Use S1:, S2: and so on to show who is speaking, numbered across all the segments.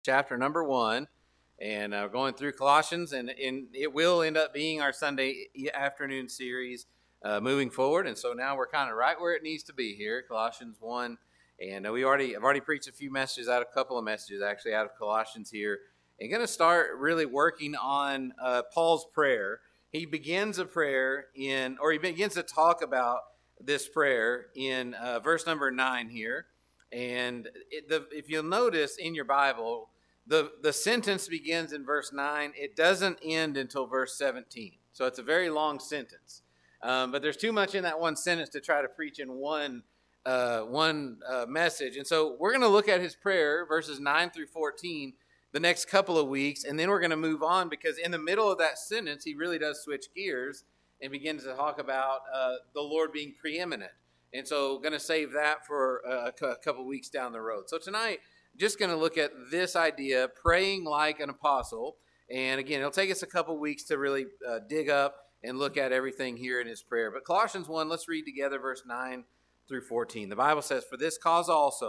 S1: chapter number 1, and going through Colossians, and it will end up being our Sunday afternoon series moving forward. And so now we're kind of right where it needs to be here, Colossians 1. And I've already preached a couple of messages actually out of Colossians here, and going to start really working on Paul's prayer. He begins a prayer he begins to talk about this prayer in verse number 9 here. And if you'll notice in your Bible, the sentence begins in verse 9. It doesn't end until verse 17. So it's a very long sentence. But there's too much in that one sentence to try to preach in one message. And so we're going to look at his prayer, verses 9 through 14, the next couple of weeks. And then we're going to move on, because in the middle of that sentence, he really does switch gears and begins to talk about the Lord being preeminent. And so going to save that for a couple weeks down the road. So tonight, just going to look at this idea, praying like an apostle. And again, it'll take us a couple weeks to really dig up and look at everything here in his prayer. But Colossians 1, let's read together verse 9 through 14. The Bible says, For this cause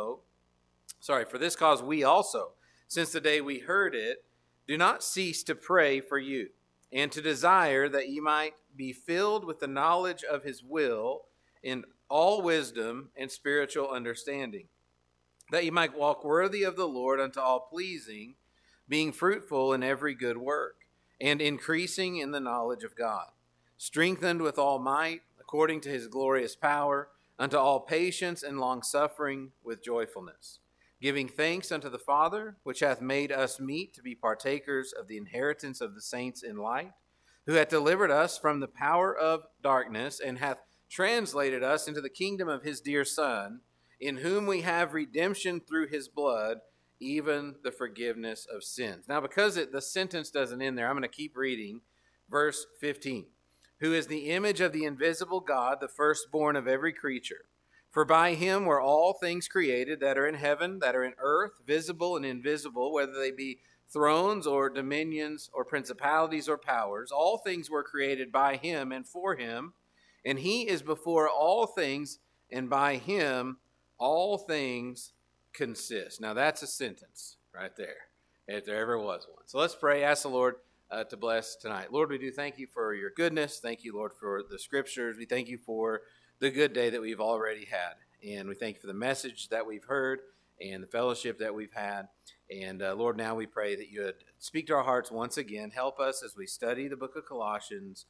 S1: we also, since the day we heard it, do not cease to pray for you, and to desire that ye might be filled with the knowledge of his will in all wisdom and spiritual understanding, that ye might walk worthy of the Lord unto all pleasing, being fruitful in every good work, and increasing in the knowledge of God, strengthened with all might, according to his glorious power, unto all patience and longsuffering with joyfulness, giving thanks unto the Father, which hath made us meet to be partakers of the inheritance of the saints in light, who hath delivered us from the power of darkness, and hath translated us into the kingdom of his dear Son, in whom we have redemption through his blood, even the forgiveness of sins. Now, because the sentence doesn't end there, I'm going to keep reading verse 15. Who is the image of the invisible God, the firstborn of every creature. For by him were all things created that are in heaven, that are in earth, visible and invisible, whether they be thrones or dominions or principalities or powers. All things were created by him and for him. And he is before all things, and by him all things consist. Now that's a sentence right there, if there ever was one. So let's pray. Ask the Lord to bless tonight. Lord, we do thank you for your goodness. Thank you, Lord, for the scriptures. We thank you for the good day that we've already had. And we thank you for the message that we've heard and the fellowship that we've had. And Lord, now we pray that you would speak to our hearts once again. Help us as we study the book of Colossians,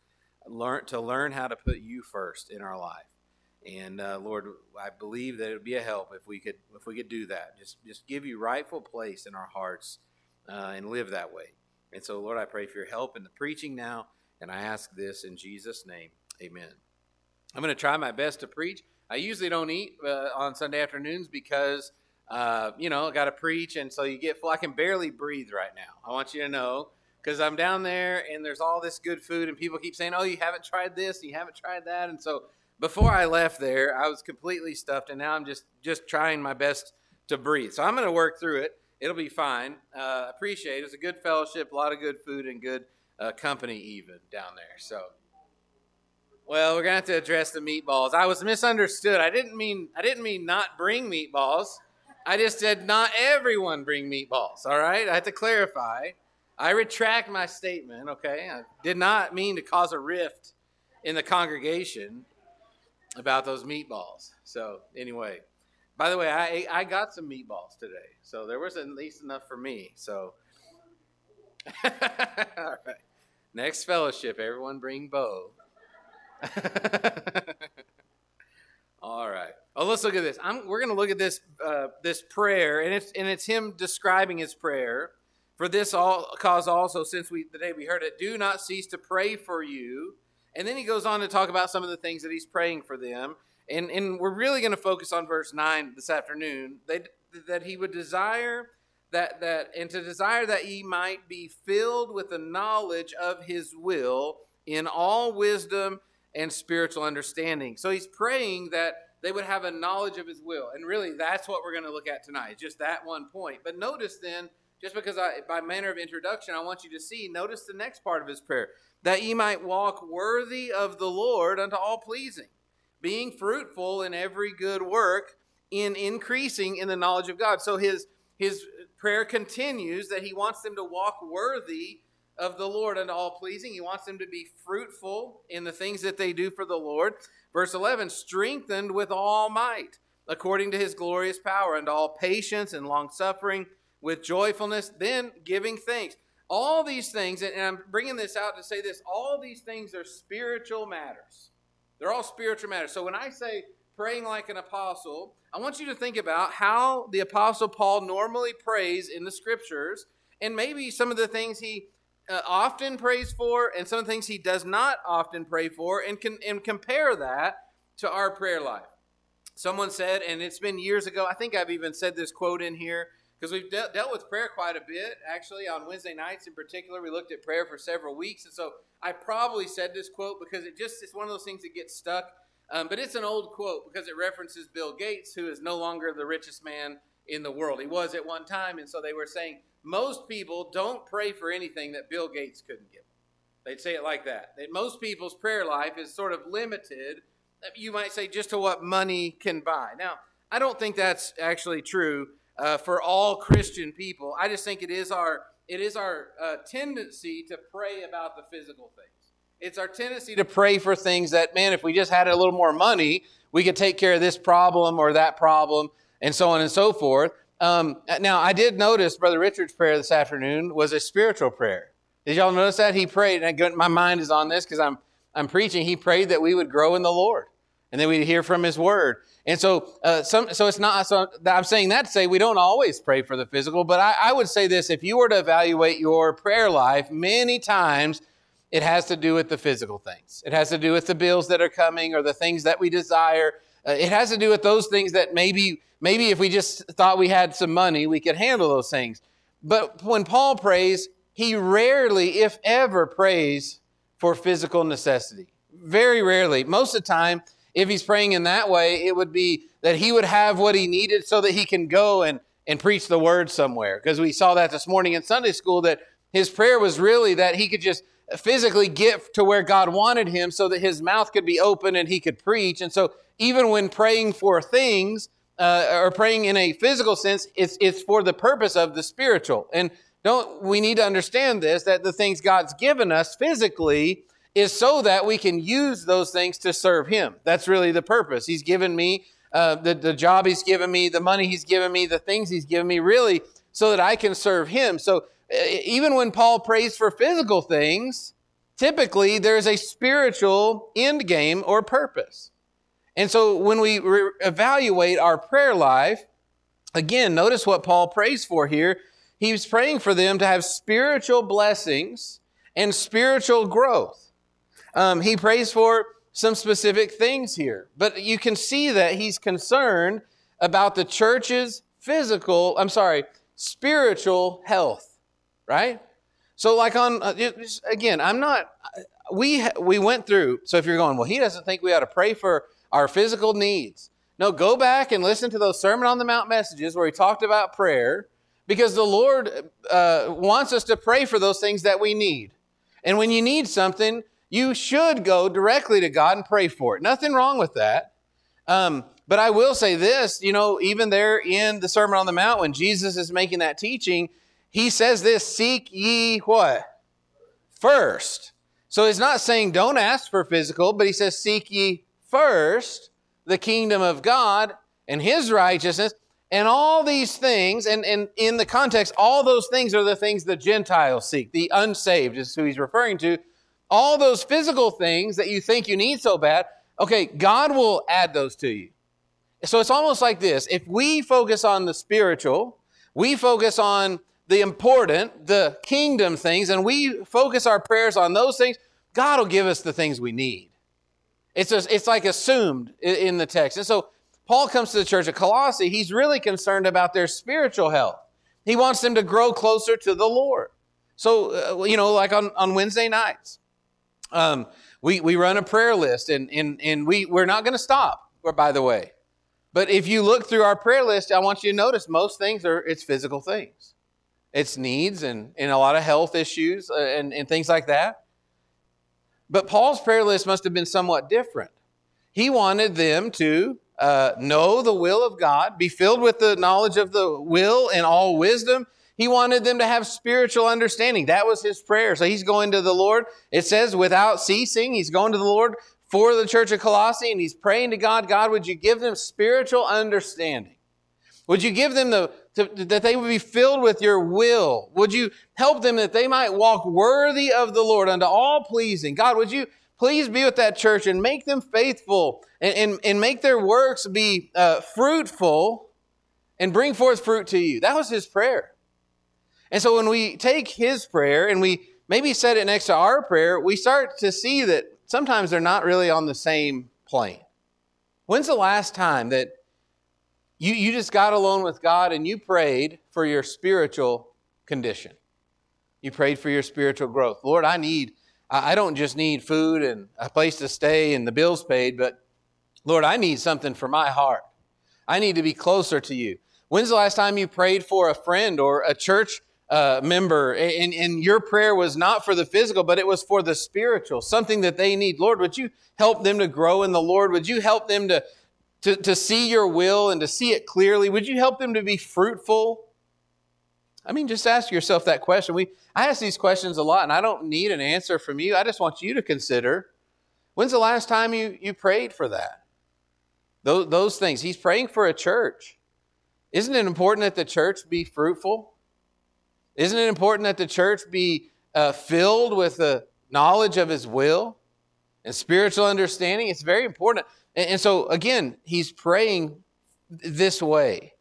S1: learn how to put you first in our life. And Lord, I believe that it would be a help if we could do that. Just give you rightful place in our hearts and live that way. And so, Lord, I pray for your help in the preaching now, and I ask this in Jesus' name. Amen. I'm going to try my best to preach. I usually don't eat on Sunday afternoons because, I got to preach, and so you get full. I can barely breathe right now. I want you to know, because I'm down there, and there's all this good food, and people keep saying, oh, you haven't tried this, you haven't tried that. And so before I left there, I was completely stuffed, and now I'm just trying my best to breathe. So I'm going to work through it. It'll be fine. Appreciate it. It's a good fellowship, a lot of good food, and good company even down there. So, well, we're gonna have to address the meatballs. I was misunderstood. I didn't mean not bring meatballs. I just said not everyone bring meatballs. All right, I have to clarify. I retract my statement. Okay, I did not mean to cause a rift in the congregation about those meatballs. So anyway. By the way, I got some meatballs today, so there was at least enough for me. So, all right. Next fellowship, everyone bring Bo. All right. Oh, let's look at this. We're going to look at this prayer, and it's him describing his prayer. For this cause also, since the day we heard it, do not cease to pray for you. And then he goes on to talk about some of the things that he's praying for them. And we're really going to focus on verse 9 this afternoon, that he would desire that ye might be filled with the knowledge of his will in all wisdom and spiritual understanding. So he's praying that they would have a knowledge of his will. And really, that's what we're going to look at tonight, just that one point. But notice then, just because by manner of introduction, I want you to notice the next part of his prayer, that ye might walk worthy of the Lord unto all pleasing, being fruitful in every good work, in increasing in the knowledge of God. So his his prayer continues that he wants them to walk worthy of the Lord and all pleasing. He wants them to be fruitful in the things that they do for the Lord. Verse 11, strengthened with all might, according to his glorious power, and all patience and long-suffering with joyfulness, then giving thanks. All these things, and I'm bringing this out to say this, all these things are spiritual matters. They're all spiritual matters. So when I say praying like an apostle, I want you to think about how the Apostle Paul normally prays in the Scriptures, and maybe some of the things he often prays for and some of the things he does not often pray for, and compare that to our prayer life. Someone said, and it's been years ago, I think I've even said this quote in here, because we've dealt with prayer quite a bit. Actually, on Wednesday nights in particular, we looked at prayer for several weeks, and so I probably said this quote because it's one of those things that gets stuck. But it's an old quote because it references Bill Gates, who is no longer the richest man in the world. He was at one time, and so they were saying most people don't pray for anything that Bill Gates couldn't give them. They'd say it like that. That most people's prayer life is sort of limited, you might say, just to what money can buy. Now, I don't think that's actually true for all Christian people. I just think it is our tendency to pray about the physical things. It's our tendency to pray for things that, man, if we just had a little more money, we could take care of this problem or that problem, and so on and so forth. Now, I did notice Brother Richard's prayer this afternoon was a spiritual prayer. Did y'all notice that? He prayed, and my mind is on this because I'm preaching. He prayed that we would grow in the Lord, and that we'd hear from His Word. And so it's not. So I'm saying that to say we don't always pray for the physical, but I would say this: if you were to evaluate your prayer life, many times it has to do with the physical things. It has to do with the bills that are coming or the things that we desire. It has to do with those things that maybe if we just thought we had some money, we could handle those things. But when Paul prays, he rarely, if ever, prays for physical necessity. Very rarely. Most of the time, if he's praying in that way, it would be that he would have what he needed so that he can go and preach the word somewhere. Because we saw that this morning in Sunday school, that his prayer was really that he could just physically get to where God wanted him so that his mouth could be open and he could preach. And so even when praying for things or praying in a physical sense, it's for the purpose of the spiritual. And we need to understand this, that the things God's given us physically is so that we can use those things to serve Him. That's really the purpose. He's given me the job He's given me, the money He's given me, the things He's given me, really so that I can serve Him. So even when Paul prays for physical things, typically there's a spiritual end game or purpose. And so when we evaluate our prayer life, again, notice what Paul prays for here. He's praying for them to have spiritual blessings and spiritual growth. He prays for some specific things here, but you can see that he's concerned about the church's spiritual health, right? So like we went through, so if you're going, well, he doesn't think we ought to pray for our physical needs. No, go back and listen to those Sermon on the Mount messages where he talked about prayer, because the Lord wants us to pray for those things that we need. And when you need something, you should go directly to God and pray for it. Nothing wrong with that. But I will say this, even there in the Sermon on the Mount, when Jesus is making that teaching, he says this, seek ye what? First. So he's not saying don't ask for physical, but he says seek ye first the kingdom of God and His righteousness, and all these things, and in the context, all those things are the things the Gentiles seek. The unsaved is who he's referring to. All those physical things that you think you need so bad, okay, God will add those to you. So it's almost like this. If we focus on the spiritual, we focus on the important, the kingdom things, and we focus our prayers on those things, God will give us the things we need. It's like assumed in the text. And so Paul comes to the church of Colossae. He's really concerned about their spiritual health. He wants them to grow closer to the Lord. So, like on Wednesday nights, we run a prayer list, and we're not going to stop, by the way. But if you look through our prayer list, I want you to notice most things it's physical things. It's needs and a lot of health issues and things like that. But Paul's prayer list must have been somewhat different. He wanted them to know the will of God, be filled with the knowledge of the will and all wisdom. He wanted them to have spiritual understanding. That was his prayer. So he's going to the Lord. It says without ceasing, he's going to the Lord for the church of Colossae, and he's praying to God, God, would you give them spiritual understanding? Would you give them that they would be filled with your will? Would you help them that they might walk worthy of the Lord unto all pleasing? God, would you please be with that church and make them faithful and make their works be fruitful and bring forth fruit to you? That was his prayer. And so when we take his prayer and we maybe set it next to our prayer, we start to see that sometimes they're not really on the same plane. When's the last time that you just got alone with God and you prayed for your spiritual condition? You prayed for your spiritual growth. Lord, I don't just need food and a place to stay and the bills paid, but Lord, I need something for my heart. I need to be closer to you. When's the last time you prayed for a friend or a church member and your prayer was not for the physical, but it was for the spiritual, something that they need? Lord, would you help them to grow in the Lord? Would you help them to see your will and to see it clearly? Would you help them to be fruitful? I mean, just ask yourself that question. I ask these questions a lot, and I don't need an answer from you. I just want you to consider, when's the last time you prayed for that? Those things. He's praying for a church. Isn't it important that the church be fruitful? Isn't it important that the church be filled with the knowledge of his will and spiritual understanding? It's very important. And so, again, he's praying this way.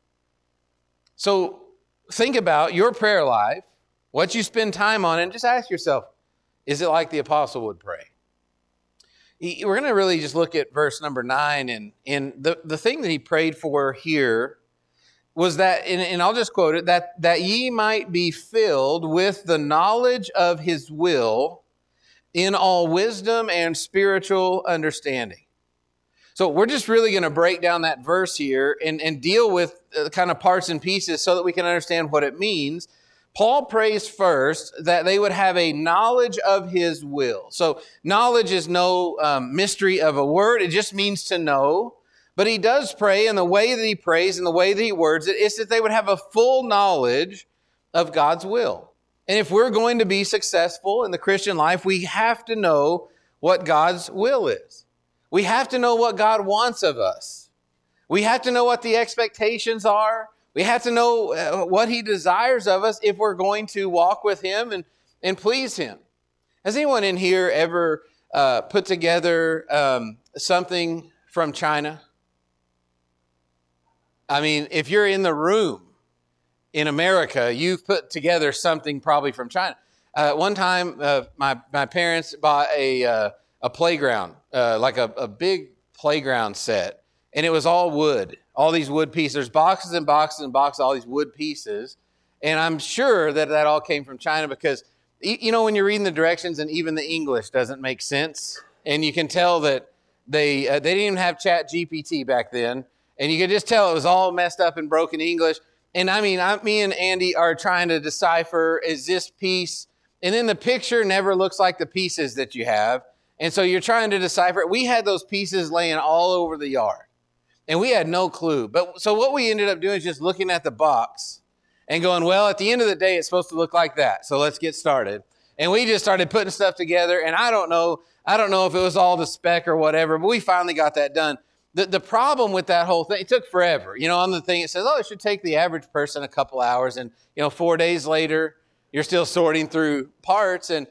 S1: So think about your prayer life, what you spend time on, and just ask yourself, is it like the apostle would pray? We're going to really just look at verse number 9. And the thing that he prayed for here was that, and I'll just quote it, that ye might be filled with the knowledge of his will in all wisdom and spiritual understanding. So we're just really going to break down that verse here and deal with kind of parts and pieces so that we can understand what it means. Paul prays first that they would have a knowledge of his will. So knowledge is no mystery of a word. It just means to know. But he does pray, and the way that he prays and the way that he words it is that they would have a full knowledge of God's will. And if we're going to be successful in the Christian life, we have to know what God's will is. We have to know what God wants of us. We have to know what the expectations are. We have to know what he desires of us if we're going to walk with him and please him. Has anyone in here ever put together something from China? I mean, if you're in the room in America, you've put together something probably from China. One time, my parents bought a playground, like a big playground set, and it was all wood, all these wood pieces. There's boxes and boxes and boxes, all these wood pieces, and I'm sure that all came from China because, you know, when you're reading the directions and even the English doesn't make sense, and you can tell that they didn't even have ChatGPT back then, and you could just tell it was all messed up in broken English. And I mean, me and Andy are trying to decipher, is this piece, and then the picture never looks like the pieces that you have. And so you're trying to decipher it. We had those pieces laying all over the yard, and we had no clue. But so what we ended up doing is just looking at the box and going, well, at the end of the day, it's supposed to look like that. So let's get started. And we just started putting stuff together. And I don't know if it was all to spec or whatever, but we finally got that done. The problem with that whole thing, it took forever. You know, on the thing, it says, it should take the average person a couple hours. And, 4 days later, you're still sorting through parts. And,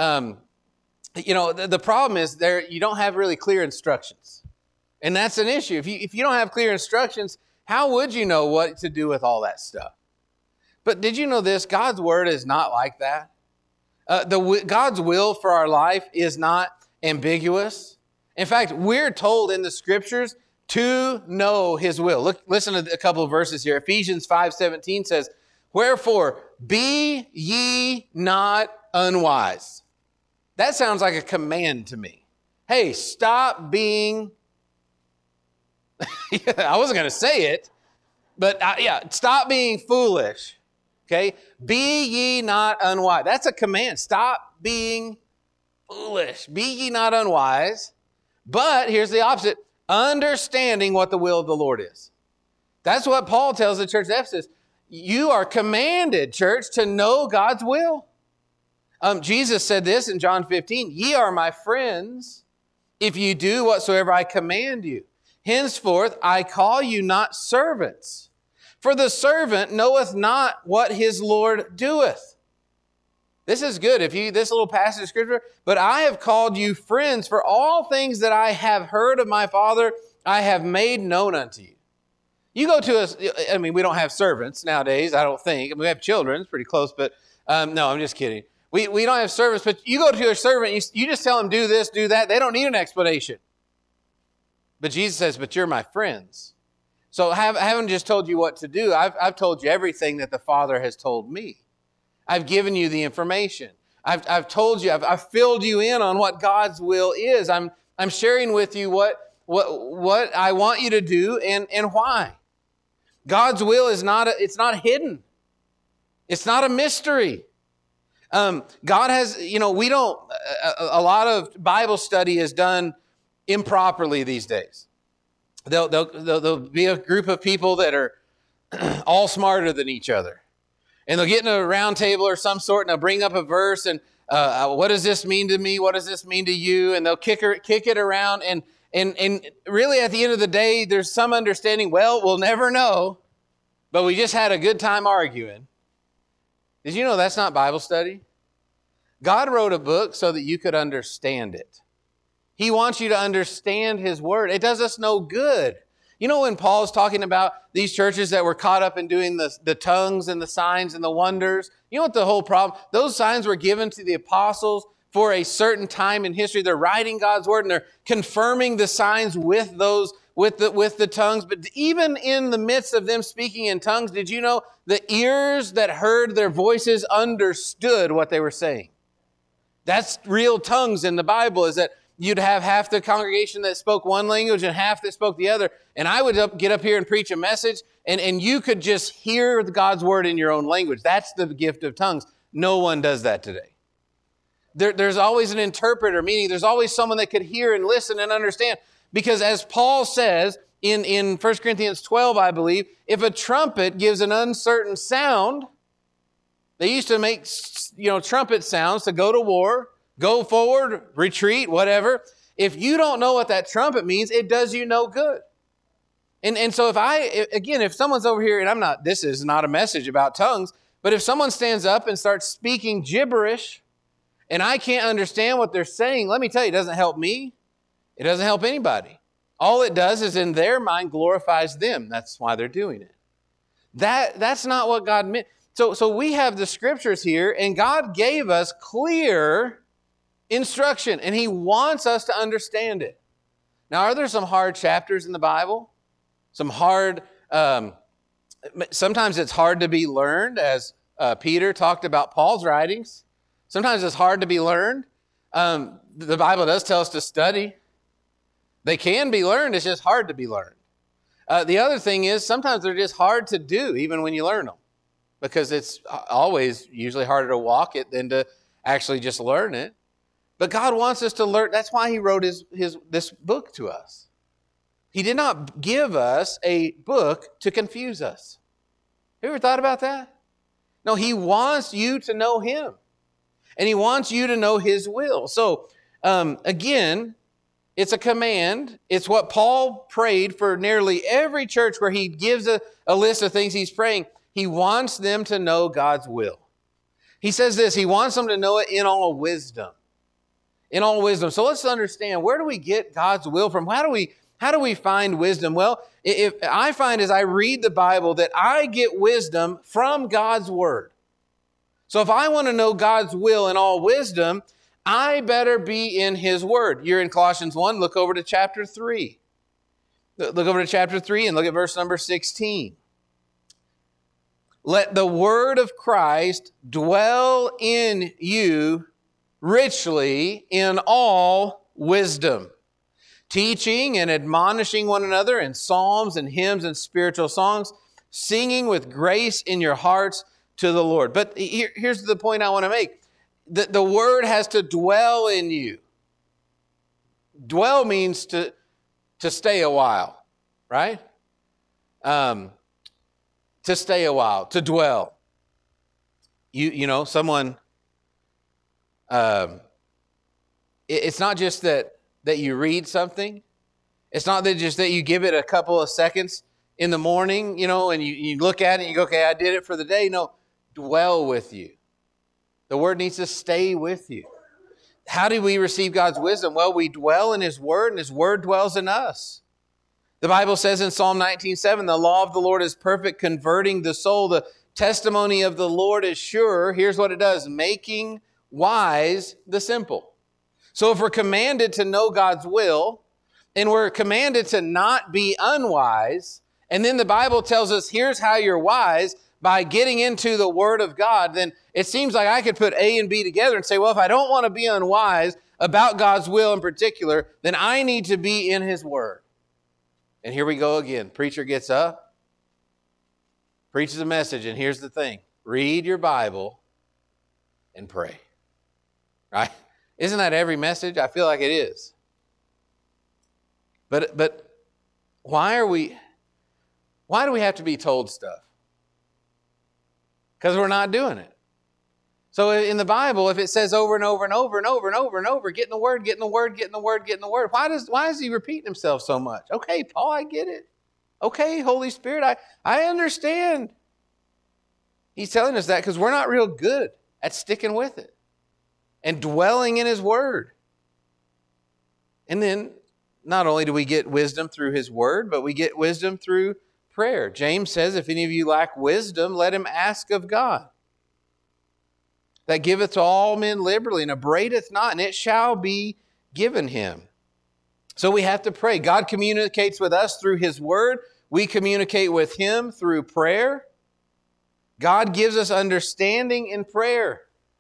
S1: the problem is you don't have really clear instructions. And that's an issue. If you don't have clear instructions, how would you know what to do with all that stuff? But did you know this? God's word is not like that. God's will for our life is not ambiguous. In fact, we're told in the scriptures to know his will. Listen to a couple of verses here. Ephesians 5:17 says, wherefore, be ye not unwise. That sounds like a command to me. Hey, stop being... I wasn't going to say it, but stop being foolish. Okay? Be ye not unwise. That's a command. Stop being foolish. Be ye not unwise. But here's the opposite. understanding what the will of the Lord is. That's what Paul tells the church at Ephesus. You are commanded, church, to know God's will. Jesus said this in John 15, ye are my friends if you do whatsoever I command you. Henceforth I call you not servants, for the servant knoweth not what his Lord doeth. This is good, this little passage of Scripture. But I have called you friends, for all things that I have heard of my Father, I have made known unto you. You go to us, I mean, we don't have servants nowadays, I don't think. I mean, we have children, it's pretty close, but no, I'm just kidding. We don't have servants, but you go to a servant, you just tell them, do this, do that. They don't need an explanation. But Jesus says, but you're my friends. So I haven't just told you what to do. I've told you everything that the Father has told me. I've given you the information. I've told you, I've filled you in on what God's will is. I'm sharing with you what I want you to do and why. God's will is it's not hidden. It's not a mystery. God has, we don't, a lot of Bible study is done improperly these days. There'll be a group of people that are all smarter than each other. And they'll get in a round table or some sort, and they'll bring up a verse, and what does this mean to me? What does this mean to you? And they'll kick it around, and really at the end of the day, there's some understanding, well, we'll never know, but we just had a good time arguing. Did you know that's not Bible study? God wrote a book so that you could understand it. He wants you to understand His Word. It does us no good. You know, when Paul's talking about these churches that were caught up in doing the tongues and the signs and the wonders, you know what the whole problem? Those signs were given to the apostles for a certain time in history. They're writing God's Word and they're confirming the signs with the tongues. But even in the midst of them speaking in tongues, did you know the ears that heard their voices understood what they were saying? That's real tongues in the Bible, is that you'd have half the congregation that spoke one language and half that spoke the other. And I would get up here and preach a message, and you could just hear God's Word in your own language. That's the gift of tongues. No one does that today. There's always an interpreter, meaning there's always someone that could hear and listen and understand. Because as Paul says in 1 Corinthians 12, I believe, if a trumpet gives an uncertain sound, they used to make trumpet sounds to go to war, go forward, retreat, whatever. If you don't know what that trumpet means, it does you no good. And so if someone's over here, and this is not a message about tongues, but if someone stands up and starts speaking gibberish, and I can't understand what they're saying, let me tell you, it doesn't help me. It doesn't help anybody. All it does is in their mind glorifies them. That's why they're doing it. That's not what God meant. So we have the Scriptures here, and God gave us clear instruction, and He wants us to understand it. Now, are there some hard chapters in the Bible? Some hard, sometimes it's hard to be learned, as Peter talked about Paul's writings. Sometimes it's hard to be learned. The Bible does tell us to study. They can be learned, it's just hard to be learned. The other thing is, sometimes they're just hard to do, even when you learn them. Because it's always usually harder to walk it than to actually just learn it. But God wants us to learn. That's why He wrote this book to us. He did not give us a book to confuse us. Have you ever thought about that? No, He wants you to know Him. And He wants you to know His will. So, again, it's a command. It's what Paul prayed for nearly every church where he gives a list of things he's praying. He wants them to know God's will. He says this, He wants them to know it in all wisdom. In all wisdom. So let's understand, where do we get God's will from? How do we find wisdom? Well, if I find as I read the Bible that I get wisdom from God's Word. So if I want to know God's will in all wisdom, I better be in His Word. You're in Colossians 1, look over to chapter 3. Look over to chapter 3 and look at verse number 16. Let the word of Christ dwell in you richly in all wisdom, teaching and admonishing one another in psalms and hymns and spiritual songs, singing with grace in your hearts to the Lord. But here's the point I want to make. The word has to dwell in you. Dwell means to to stay a while, right? To stay a while, to dwell. You know, someone, it's not just that you read something. It's not that just that you give it a couple of seconds in the morning, you know, and you look at it and you go, okay, I did it for the day. No, dwell with you. The word needs to stay with you. How do we receive God's wisdom? Well, we dwell in His word, and His word dwells in us. The Bible says in Psalm 19:7, the law of the Lord is perfect, converting the soul. The testimony of the Lord is sure. Here's what it does, making wise the simple. So if we're commanded to know God's will, and we're commanded to not be unwise, and then the Bible tells us here's how you're wise, by getting into the Word of God, then it seems like I could put A and B together and say, well, if I don't want to be unwise about God's will in particular, then I need to be in His Word. And here we go again. Preacher gets up, preaches a message, and here's the thing. Read your Bible and pray. Right? Isn't that every message? I feel like it is. But why do we have to be told stuff? Because we're not doing it. So in the Bible, if it says over and over and over and over and over and over, get in the Word, get in the Word, get in the Word, get in the Word, why is he repeating himself so much? Okay, Paul, I get it. Okay, Holy Spirit, I understand. He's telling us that because we're not real good at sticking with it and dwelling in His Word. And then not only do we get wisdom through His Word, but we get wisdom through prayer. James says, if any of you lack wisdom, let him ask of God, that giveth to all men liberally and upbraideth not, and it shall be given him. So we have to pray. God communicates with us through His Word. We communicate with Him through prayer. God gives us understanding in prayer.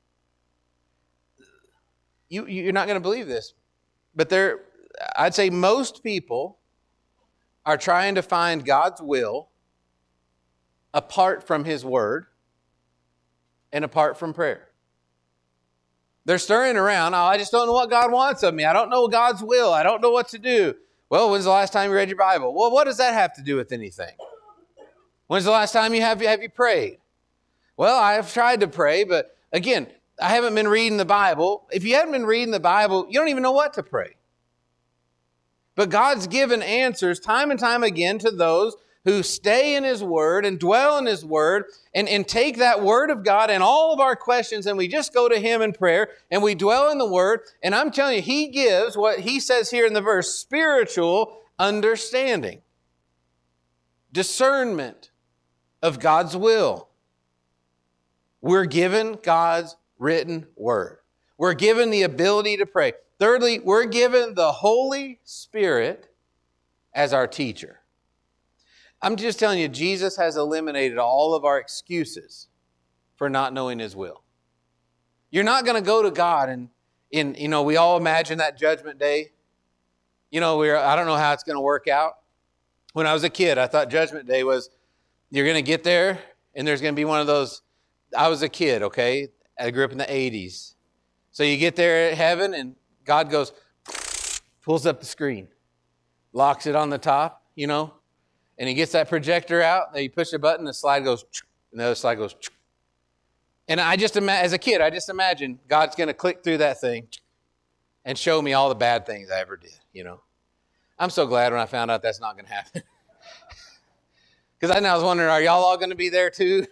S1: You're not going to believe this, but I'd say most people are trying to find God's will apart from His Word and apart from prayer. They're stirring around, oh, I just don't know what God wants of me. I don't know God's will. I don't know what to do. Well, when's the last time you read your Bible? Well, what does that have to do with anything? When's the last time have you prayed? Well, I've tried to pray, but again, I haven't been reading the Bible. If you haven't been reading the Bible, you don't even know what to pray. But God's given answers time and time again to those who stay in His Word and dwell in His Word and take that Word of God and all of our questions and we just go to Him in prayer and we dwell in the Word. And I'm telling you, He gives what He says here in the verse, spiritual understanding, discernment of God's will. We're given God's written Word. We're given the ability to pray. Thirdly, we're given the Holy Spirit as our teacher. I'm just telling you, Jesus has eliminated all of our excuses for not knowing His will. You're not going to go to God and we all imagine that judgment day. I don't know how it's going to work out. When I was a kid, I thought judgment day was you're going to get there and there's going to be one of those. I was a kid, okay? I grew up in the 80s. So you get there at heaven and God goes, pulls up the screen, locks it on the top, and He gets that projector out, and you push a button, the slide goes, and the other slide goes. And as a kid, I just imagine God's going to click through that thing and show me all the bad things I ever did, I'm so glad when I found out that's not going to happen. Because I was wondering, are y'all all going to be there too?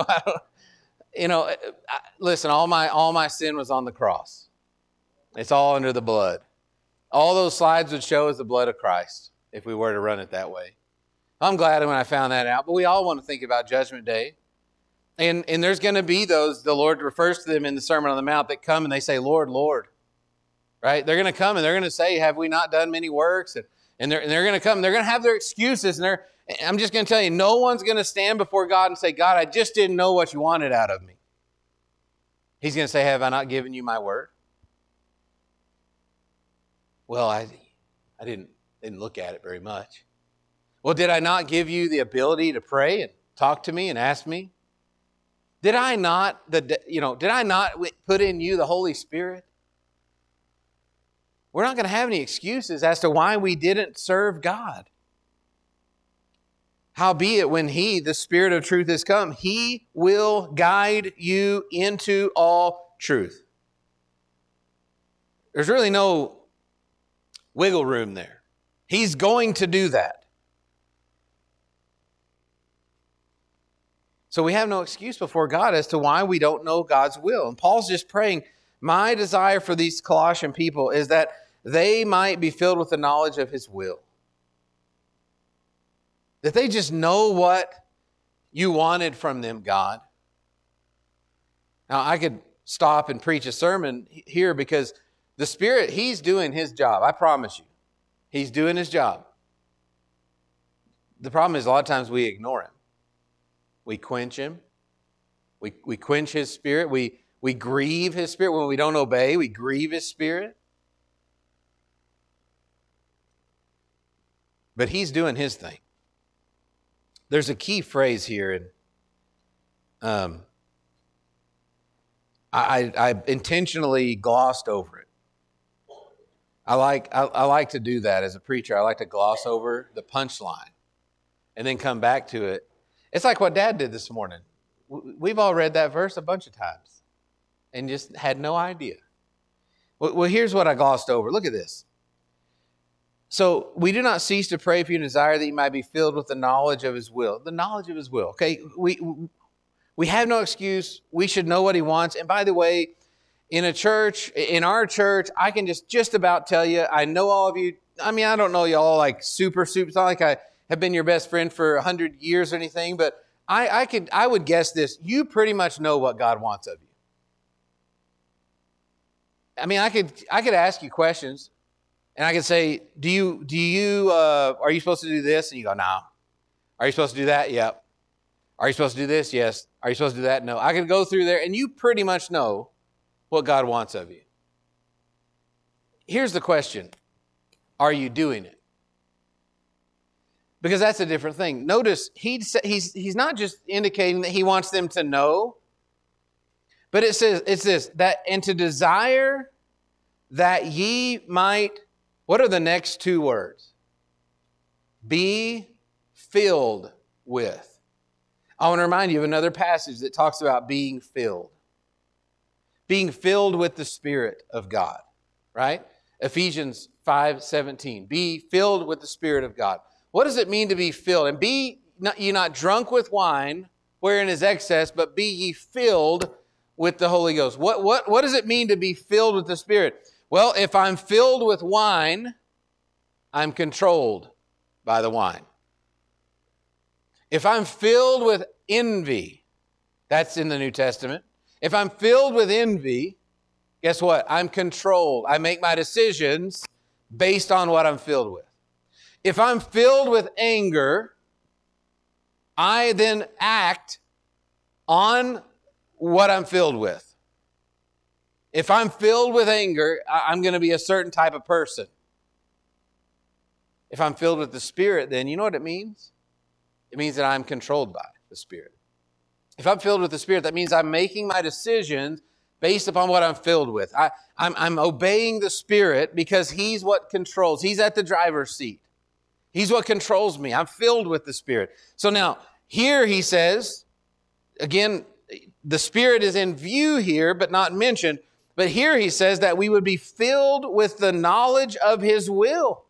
S1: Listen, all my sin was on the cross. It's all under the blood. All those slides would show is the blood of Christ if we were to run it that way. I'm glad when I found that out, but we all want to think about Judgment Day. And there's going to be those, the Lord refers to them in the Sermon on the Mount, that come and they say, Lord, Lord. Right? They're going to come and they're going to say, have we not done many works? And they're going to come, they're going to have their excuses. And I'm just going to tell you, no one's going to stand before God and say, God, I just didn't know what you wanted out of me. He's going to say, have I not given you my word? Well, I didn't look at it very much. Well, did I not give you the ability to pray and talk to me and ask me? Did I not put in you the Holy Spirit? we're not going to have any excuses as to why we didn't serve God. Howbeit, when He, the Spirit of truth, is come, He will guide you into all truth. There's really no wiggle room there. He's going to do that. So we have no excuse before God as to why we don't know God's will. And Paul's just praying, my desire for these Colossian people is that they might be filled with the knowledge of His will. That they just know what you wanted from them, God. Now, I could stop and preach a sermon here because the Spirit, He's doing His job. I promise you. He's doing His job. The problem is a lot of times we ignore Him. We quench Him. We quench His Spirit. We grieve His Spirit. When we don't obey, we grieve His Spirit. But He's doing His thing. There's a key phrase here, and I intentionally glossed over it. I like to do that as a preacher. I like to gloss over the punchline and then come back to it. It's like what Dad did this morning. We've all read that verse a bunch of times and just had no idea. Well, here's what I glossed over. Look at this. So we do not cease to pray for you and desire that you might be filled with the knowledge of His will. The knowledge of His will. Okay, we have no excuse. We should know what He wants. And by the way, in our church, I can just about tell you, I know all of you. I mean, I don't know you all like super. It's not like I have been your best friend for 100 years or anything, but I would guess this. You pretty much know what God wants of you. I mean, I could ask you questions. And I can say, are you supposed to do this? And you go, no. Are you supposed to do that? Yep. Are you supposed to do this? Yes. Are you supposed to do that? No. I can go through there, and you pretty much know what God wants of you. Here's the question. Are you doing it? Because that's a different thing. Notice, he's not just indicating that He wants them to know, but it's this, that and to desire that ye might. What are the next two words? Be filled with. I want to remind you of another passage that talks about being filled. Being filled with the Spirit of God, right? Ephesians 5:17. Be filled with the Spirit of God. What does it mean to be filled? And be ye not drunk with wine, wherein is excess, but be ye filled with the Holy Ghost. What does it mean to be filled with the Spirit? Well, if I'm filled with wine, I'm controlled by the wine. If I'm filled with envy, that's in the New Testament. If I'm filled with envy, guess what? I'm controlled. I make my decisions based on what I'm filled with. If I'm filled with anger, I then act on what I'm filled with. If I'm filled with anger, I'm going to be a certain type of person. If I'm filled with the Spirit, then you know what it means? It means that I'm controlled by the Spirit. If I'm filled with the Spirit, that means I'm making my decisions based upon what I'm filled with. I'm obeying the Spirit because He's what controls. He's at the driver's seat. He's what controls me. I'm filled with the Spirit. So now, here he says, again, the Spirit is in view here, but not mentioned. But here he says that we would be filled with the knowledge of His will.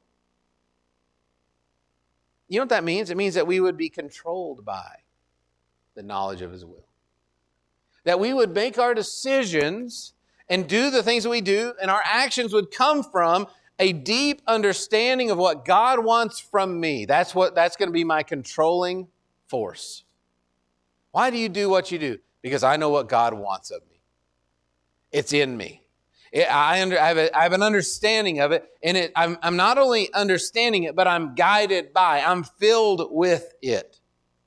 S1: You know what that means? It means that we would be controlled by the knowledge of His will. That we would make our decisions and do the things that we do, and our actions would come from a deep understanding of what God wants from me. That's going to be my controlling force. Why do you do what you do? Because I know what God wants of me. It's in me. I have an understanding of it, and I'm not only understanding it, but I'm guided by, I'm filled with it.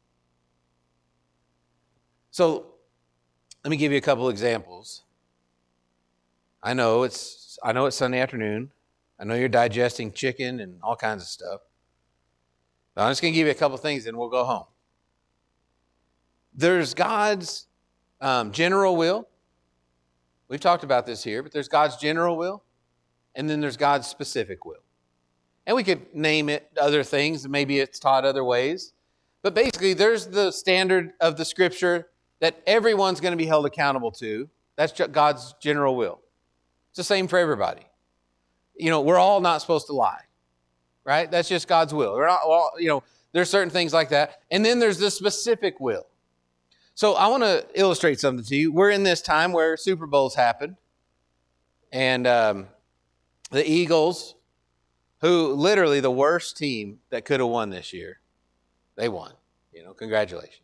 S1: So let me give you a couple examples. I know it's Sunday afternoon. I know you're digesting chicken and all kinds of stuff. But I'm just going to give you a couple things, and we'll go home. There's God's general will. We've talked about this here, but there's God's general will, and then there's God's specific will. And we could name it other things. Maybe it's taught other ways. But basically, there's the standard of the Scripture that everyone's going to be held accountable to. That's God's general will. It's the same for everybody. We're all not supposed to lie, right? That's just God's will. We're not, there's certain things like that. And then there's the specific will. So I want to illustrate something to you. We're in this time where Super Bowls happen. And the Eagles, who literally the worst team that could have won this year, they won. Congratulations.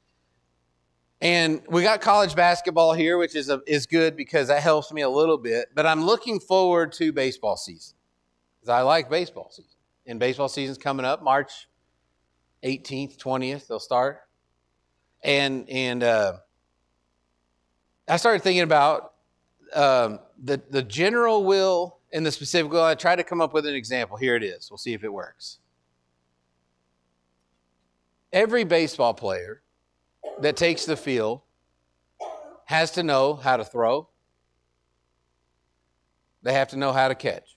S1: And we got college basketball here, which is good because that helps me a little bit. But I'm looking forward to baseball season because I like baseball season. And baseball season's coming up, March 18th, 20th, they'll start. And I started thinking about the general will and the specific will. I tried to come up with an example. Here it is. We'll see if it works. Every baseball player that takes the field has to know how to throw. They have to know how to catch.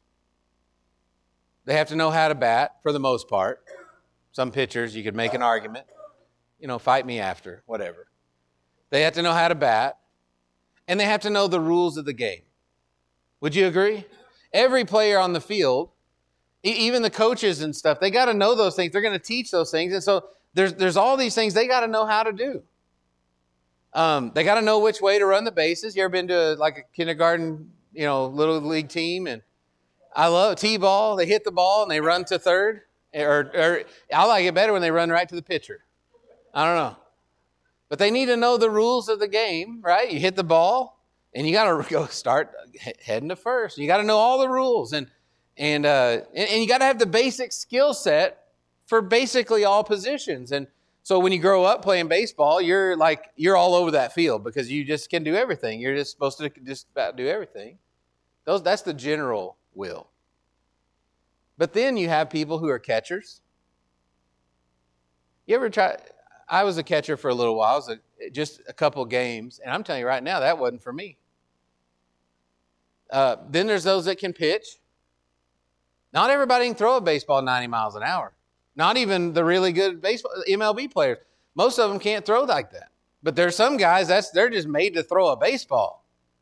S1: They have to know how to bat for the most part. Some pitchers, you could make an argument. Fight me after, whatever. They have to know how to bat. And they have to know the rules of the game. Would you agree? Every player on the field, even the coaches and stuff, they got to know those things. They're going to teach those things. And so there's all these things they got to know how to do. They got to know which way to run the bases. You ever been to a kindergarten, little league team? And I love T-ball. They hit the ball and they run to third. Or I like it better when they run right to the pitcher. I don't know. But they need to know the rules of the game, right? You hit the ball and you got to go start heading to first. You got to know all the rules. And you got to have the basic skill set for basically all positions. And so when you grow up playing baseball, you're all over that field because you just can do everything. You're just supposed to just about do everything. That's the general will. But then you have people who are catchers. You ever try? I was a catcher for a little while. It was just a couple games. And I'm telling you right now, that wasn't for me. Then there's those that can pitch. Not everybody can throw a baseball 90 miles an hour. Not even the really good baseball MLB players. Most of them can't throw like that. But there's some guys, they're just made to throw a baseball.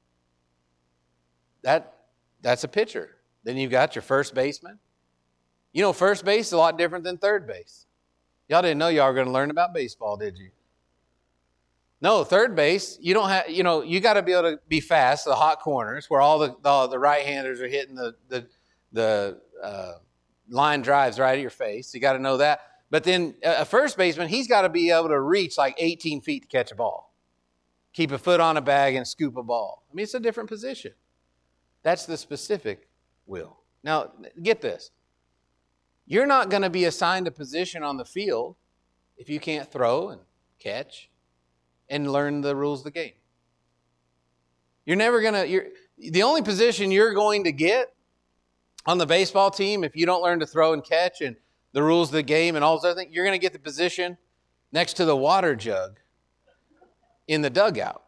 S1: That's a pitcher. Then you've got your first baseman. First base is a lot different than third base. Y'all didn't know y'all were going to learn about baseball, did you? No, third base, you don't have, you got to be able to be fast, the hot corners, where all the right-handers are hitting the line drives right at your face. You got to know that. But then a first baseman, he's got to be able to reach 18 feet to catch a ball. Keep a foot on a bag and scoop a ball. I mean, it's a different position. That's the specific will. Now, get this. You're not going to be assigned a position on the field if you can't throw and catch and learn the rules of the game. The only position you're going to get on the baseball team, if you don't learn to throw and catch and the rules of the game and all those other things, you're going to get the position next to the water jug in the dugout.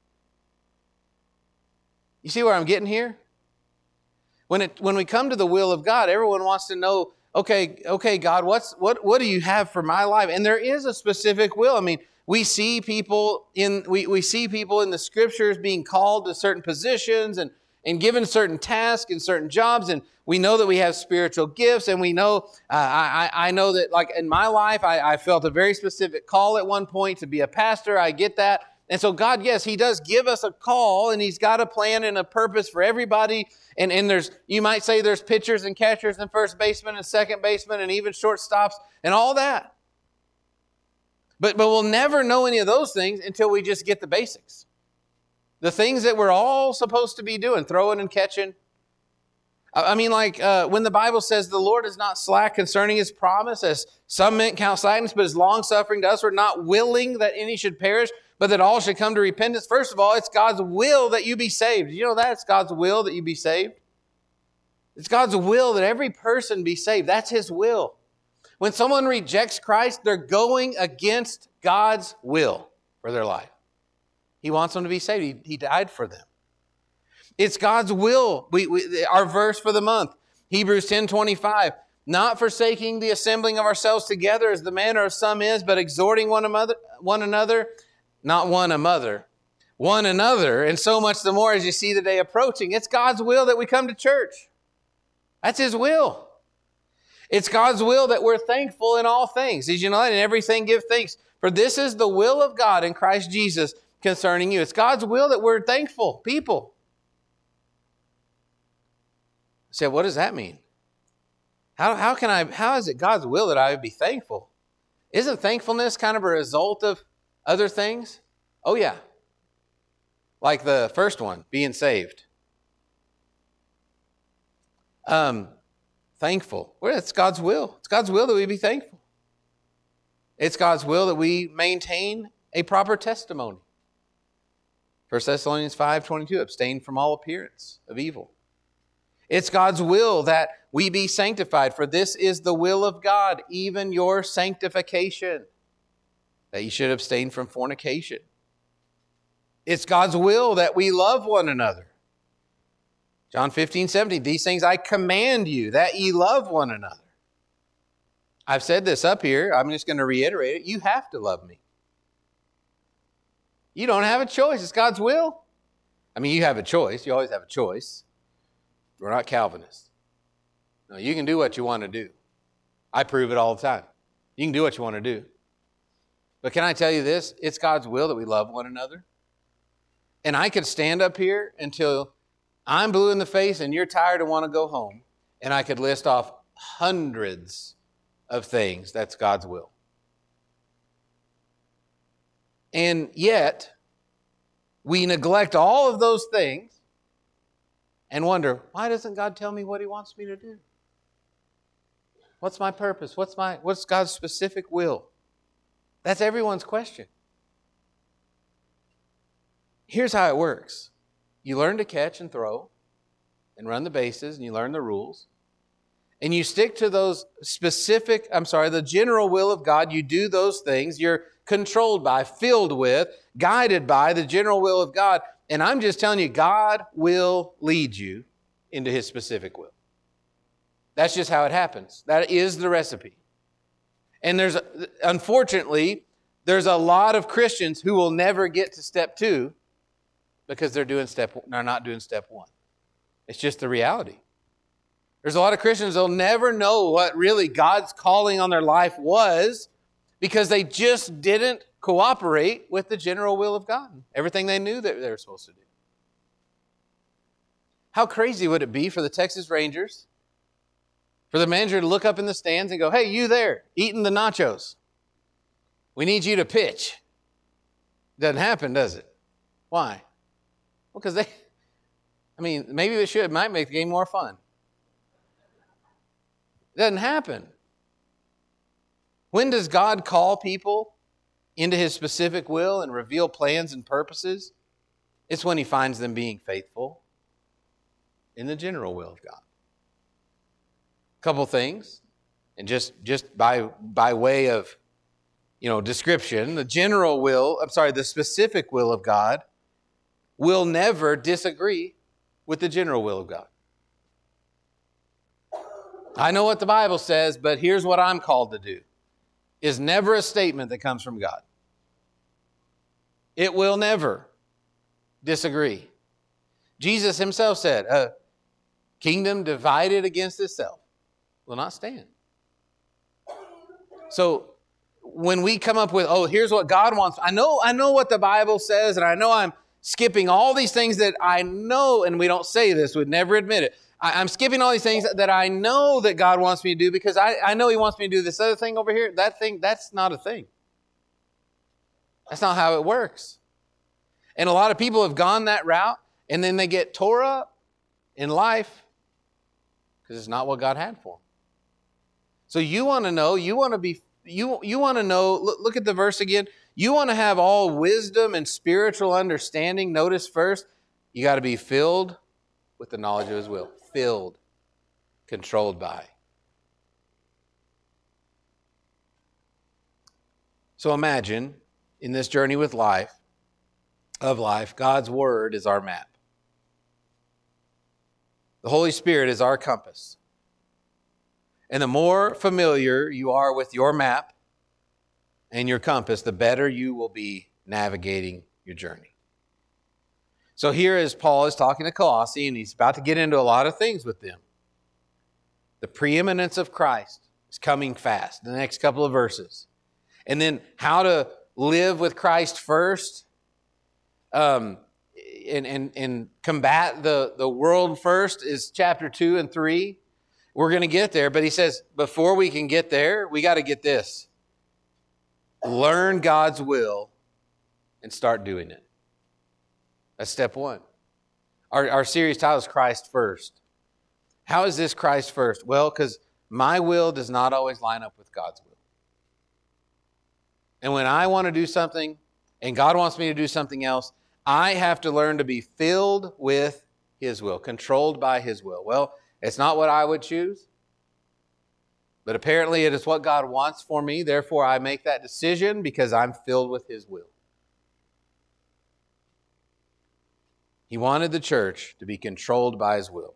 S1: You see where I'm getting here? When we come to the will of God, everyone wants to know, okay, God, what do you have for my life? And there is a specific will. I mean, we see people in the Scriptures being called to certain positions and given certain tasks and certain jobs, and we know that we have spiritual gifts, and we know, I know that in my life, I felt a very specific call at one point to be a pastor. I get that. And so God, yes, He does give us a call, and He's got a plan and a purpose for everybody. And you might say there's pitchers and catchers and first basemen and second basemen and even shortstops and all that. But we'll never know any of those things until we just get the basics. The things that we're all supposed to be doing, throwing and catching. I mean, when the Bible says the Lord is not slack concerning His promise, as some men count slackness, but is long-suffering to us, we're not willing that any should perish, but that all should come to repentance. First of all, it's God's will that you be saved. Did you know that? It's God's will that you be saved. It's God's will that every person be saved. That's His will. When someone rejects Christ, they're going against God's will for their life. He wants them to be saved. He died for them. It's God's will. Our verse for the month, Hebrews 10:25. Not forsaking the assembling of ourselves together as the manner of some is, but exhorting one another, not one another, one another, and so much the more as you see the day approaching. It's God's will that we come to church. That's His will. It's God's will that we're thankful in all things. Did you know that? In everything give thanks. For this is the will of God in Christ Jesus concerning you. It's God's will that we're thankful people. I said, what does that mean? How is it God's will that I would be thankful? Isn't thankfulness kind of a result of other things? Oh yeah. Like the first one, being saved. Thankful. Well, it's God's will. It's God's will that we be thankful. It's God's will that we maintain a proper testimony. 1 Thessalonians 5:22, abstain from all appearance of evil. It's God's will that we be sanctified, for this is the will of God, even your sanctification, that you should abstain from fornication. It's God's will that we love one another. John 15:17, these things I command you, that ye love one another. I've said this up here, I'm just going to reiterate it. You have to love me. You don't have a choice. It's God's will. I mean, you have a choice. You always have a choice. We're not Calvinists. No, you can do what you want to do. I prove it all the time. You can do what you want to do. But can I tell you this? It's God's will that we love one another. And I could stand up here until I'm blue in the face and you're tired and want to go home. And I could list off hundreds of things that's God's will. And yet, we neglect all of those things and wonder, why doesn't God tell me what He wants me to do? What's my purpose? What's God's specific will? That's everyone's question. Here's how it works. You learn to catch and throw and run the bases, and you learn the rules. And you stick to those the general will of God. You do those things. You're controlled by, filled with, guided by the general will of God. And I'm just telling you, God will lead you into His specific will. That's just how it happens. That is the recipe. And unfortunately, there's a lot of Christians who will never get to step 2 because they're not doing step 1. It's just the reality. There's a lot of Christians that'll never know what really God's calling on their life was because they just didn't cooperate with the general will of God. Everything they knew that they were supposed to do. How crazy would it be for the Texas Rangers, for the manager to look up in the stands and go, hey, you there, eating the nachos. We need you to pitch. Doesn't happen, does it? Why? Well, because maybe it might make the game more fun. It doesn't happen. When does God call people into His specific will and reveal plans and purposes? It's when He finds them being faithful in the general will of God. A couple things, and just by way of description, the specific will of God will never disagree with the general will of God. I know what the Bible says, but here's what I'm called to do. Is never a statement that comes from God. It will never disagree. Jesus Himself said, a kingdom divided against itself will not stand. So when we come up with, here's what God wants. I know what the Bible says, and I know I'm skipping all these things that I know, and we don't say this, we'd never admit it. I'm skipping all these things that I know that God wants me to do because I know He wants me to do this other thing over here. That thing, that's not a thing. That's not how it works. And a lot of people have gone that route, and then they get tore up in life because it's not what God had for them. So you want to know, you want to know, look at the verse again. You want to have all wisdom and spiritual understanding. Notice first, you got to be filled with the knowledge of His will. Filled, controlled by. So imagine, in this journey of life, God's Word is our map. The Holy Spirit is our compass. And the more familiar you are with your map and your compass, the better you will be navigating your journey. So here as Paul is talking to Colossae, and he's about to get into a lot of things with them. The preeminence of Christ is coming fast, the next couple of verses. And then how to live with Christ first, and combat the world first is chapter 2 and 3. We're going to get there, but he says, before we can get there, we got to get this. Learn God's will and start doing it. That's step one. Our series title is Christ First. How is this Christ first? Well, because my will does not always line up with God's will. And when I want to do something and God wants me to do something else, I have to learn to be filled with His will, controlled by His will. Well, it's not what I would choose, but apparently it is what God wants for me. Therefore, I make that decision because I'm filled with His will. He wanted the church to be controlled by His will.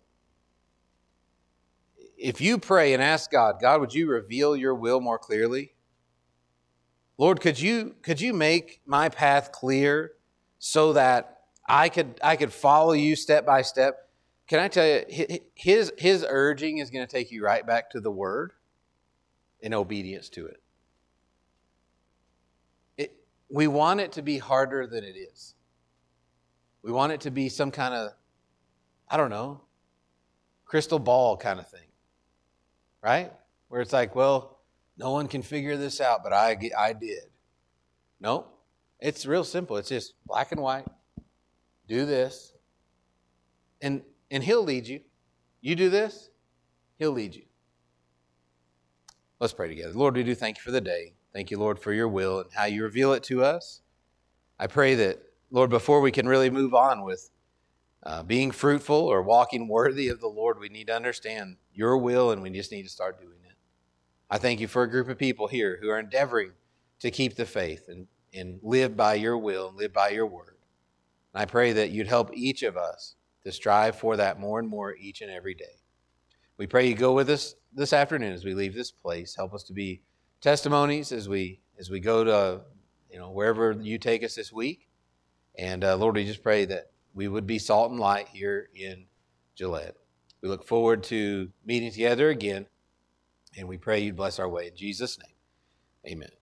S1: If you pray and ask God, God, would you reveal your will more clearly? Lord, could you make my path clear so that I could follow you step by step? Can I tell you, his urging is going to take you right back to the Word in obedience to it. We want it to be harder than it is. We want it to be some kind of, I don't know, crystal ball kind of thing, right? Where it's like, well, no one can figure this out, but I did. No, it's real simple. It's just black and white. Do this, and He'll lead you. You do this, He'll lead you. Let's pray together. Lord, we do thank you for the day. Thank you, Lord, for your will and how you reveal it to us. I pray that, Lord, before we can really move on with being fruitful or walking worthy of the Lord, we need to understand your will, and we just need to start doing it. I thank you for a group of people here who are endeavoring to keep the faith and live by your will and live by your word. And I pray that you'd help each of us to strive for that more and more each and every day. We pray you go with us this afternoon as we leave this place. Help us to be testimonies as we go to wherever you take us this week. And Lord, we just pray that we would be salt and light here in Gillette. We look forward to meeting together again, and we pray you'd bless our way. In Jesus' name, amen.